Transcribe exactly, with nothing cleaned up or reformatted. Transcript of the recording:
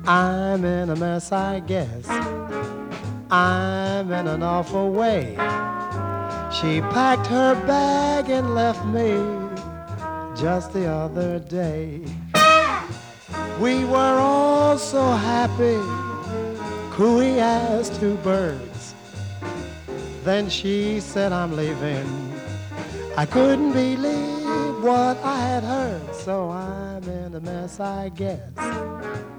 I'm in a mess, I guess. I'm in an awful way. She packed her bag and left me just the other day. We were all so happy, cooey as two birds. Then she said, I'm leaving. I couldn't believe what I had heard, so I'm in a mess, I guess.